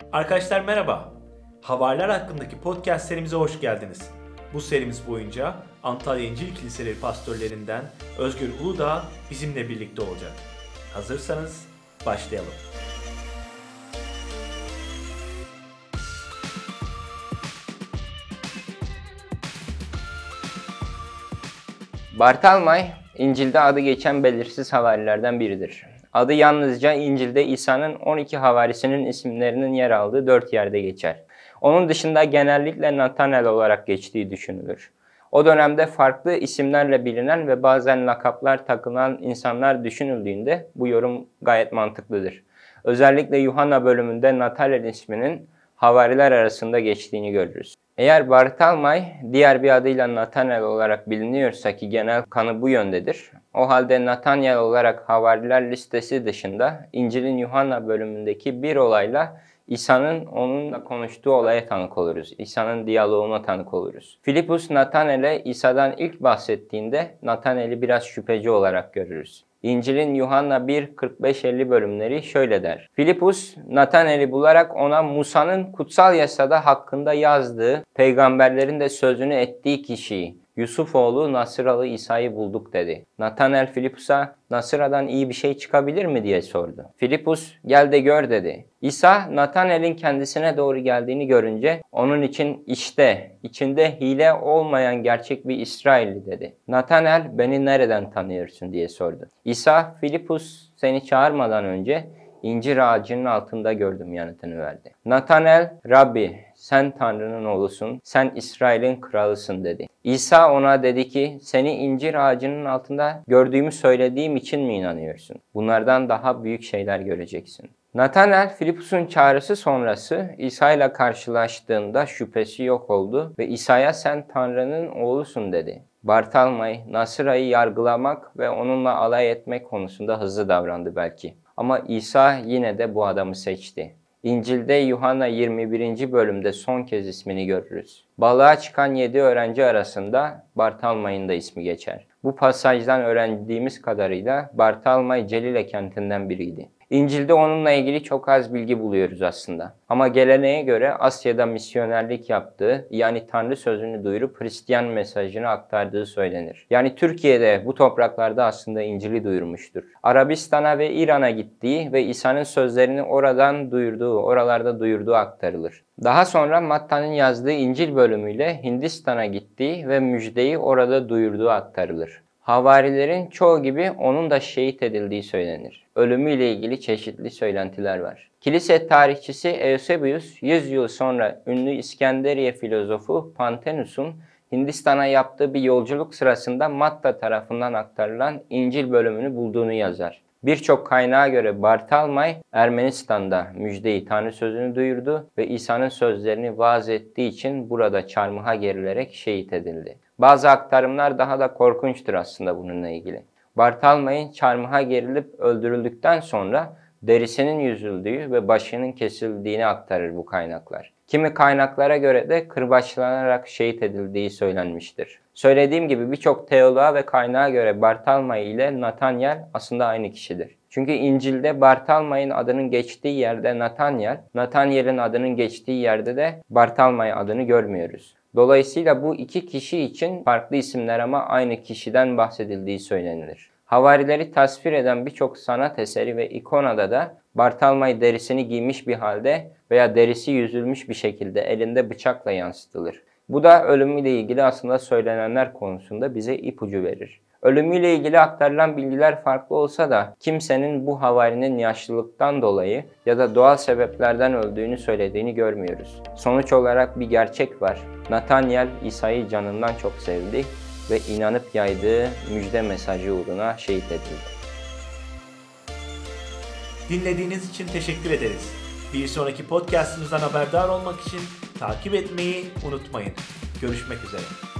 Arkadaşlar merhaba. Havariler hakkındaki podcast serimize hoş geldiniz. Bu serimiz boyunca Antalya İncil Kiliseleri pastörlerinden Özgür Uludağ bizimle birlikte olacak. Hazırsanız başlayalım. Bartalmay, İncil'de adı geçen belirsiz havarilerden biridir. Adı yalnızca İncil'de İsa'nın 12 havarisinin isimlerinin yer aldığı 4 yerde geçer. Onun dışında genellikle Nathanael olarak geçtiği düşünülür. O dönemde farklı isimlerle bilinen ve bazen lakaplar takılan insanlar düşünüldüğünde bu yorum gayet mantıklıdır. Özellikle Yuhanna bölümünde Nathanael isminin havariler arasında geçtiğini görürüz. Eğer Bartalmay diğer bir adıyla Nathanael olarak biliniyorsa ki genel kanı bu yöndedir. O halde Nathanael olarak havariler listesi dışında İncil'in Yuhanna bölümündeki bir olayla İsa'nın onunla konuştuğu olaya tanık oluruz. İsa'nın diyaloğuna tanık oluruz. Filipus Nathanael'e İsa'dan ilk bahsettiğinde Nathanael'i biraz şüpheci olarak görürüz. İncil'in Yuhanna 1, 45-50 bölümleri şöyle der. Filipus, Nathanael'i bularak ona Musa'nın kutsal yasada hakkında yazdığı, peygamberlerin de sözünü ettiği kişiyi, Yusuf oğlu Nasıralı İsa'yı bulduk dedi. Nathanael Filipus'a Nasıra'dan iyi bir şey çıkabilir mi diye sordu. Filipus gel de gör dedi. İsa Nathanael'in kendisine doğru geldiğini görünce onun için işte içinde hile olmayan gerçek bir İsrailli dedi. Nathanael beni nereden tanıyorsun diye sordu. İsa Filipus seni çağırmadan önce incir ağacının altında gördüm yanıtını verdi. Nathanael, Rabbi sen Tanrı'nın oğlusun, sen İsrail'in kralısın dedi. İsa ona dedi ki seni incir ağacının altında gördüğümü söylediğim için mi inanıyorsun? Bunlardan daha büyük şeyler göreceksin. Nathanael, Filipus'un çağrısı sonrası İsa ile karşılaştığında şüphesi yok oldu ve İsa'ya sen Tanrı'nın oğlusun dedi. Bartalmay, Nasıra'yı yargılamak ve onunla alay etmek konusunda hızlı davrandı belki. Ama İsa yine de bu adamı seçti. İncil'de Yuhanna 21. bölümde son kez ismini görürüz. Balığa çıkan 7 öğrenci arasında Bartalmay'ın da ismi geçer. Bu pasajdan öğrendiğimiz kadarıyla Bartalmay Celile kentinden biriydi. İncil'de onunla ilgili çok az bilgi buluyoruz aslında. Ama geleneğe göre Asya'da misyonerlik yaptığı, yani Tanrı sözünü duyurup Hristiyan mesajını aktardığı söylenir. Yani Türkiye'de bu topraklarda aslında İncil'i duyurmuştur. Arabistan'a ve İran'a gittiği ve İsa'nın sözlerini oralarda duyurduğu aktarılır. Daha sonra Matta'nın yazdığı İncil bölümüyle Hindistan'a gittiği ve müjdeyi orada duyurduğu aktarılır. Havarilerin çoğu gibi onun da şehit edildiği söylenir. Ölümüyle ilgili çeşitli söylentiler var. Kilise tarihçisi Eusebius 100 yıl sonra ünlü İskenderiye filozofu Pantenus'un Hindistan'a yaptığı bir yolculuk sırasında Matta tarafından aktarılan İncil bölümünü bulduğunu yazar. Birçok kaynağa göre Bartalmay Ermenistan'da müjdeyi Tanrı sözünü duyurdu ve İsa'nın sözlerini vaaz ettiği için burada çarmıha gerilerek şehit edildi. Bazı aktarımlar daha da korkunçtur aslında bununla ilgili. Bartalmay'ın çarmıha gerilip öldürüldükten sonra derisinin yüzüldüğü ve başının kesildiğini aktarır bu kaynaklar. Kimi kaynaklara göre de kırbaçlanarak şehit edildiği söylenmiştir. Söylediğim gibi birçok teoloğa ve kaynağa göre Bartalmay ile Nathanael aslında aynı kişidir. Çünkü İncil'de Bartalmay'ın adının geçtiği yerde Nathanael'in adının geçtiği yerde de Bartalmay adını görmüyoruz. Dolayısıyla bu iki kişi için farklı isimler ama aynı kişiden bahsedildiği söylenir. Havarileri tasvir eden birçok sanat eseri ve ikonada da Bartalmay derisini giymiş bir halde veya derisi yüzülmüş bir şekilde elinde bıçakla yansıtılır. Bu da ölümüyle ilgili aslında söylenenler konusunda bize ipucu verir. Ölümüyle ilgili aktarılan bilgiler farklı olsa da kimsenin bu havarinin yaşlılıktan dolayı ya da doğal sebeplerden öldüğünü söylediğini görmüyoruz. Sonuç olarak bir gerçek var. Nathanael İsa'yı canından çok sevdi ve inanıp yaydığı müjde mesajı uğruna şehit edildi. Dinlediğiniz için teşekkür ederiz. Bir sonraki podcastımızdan haberdar olmak için takip etmeyi unutmayın. Görüşmek üzere.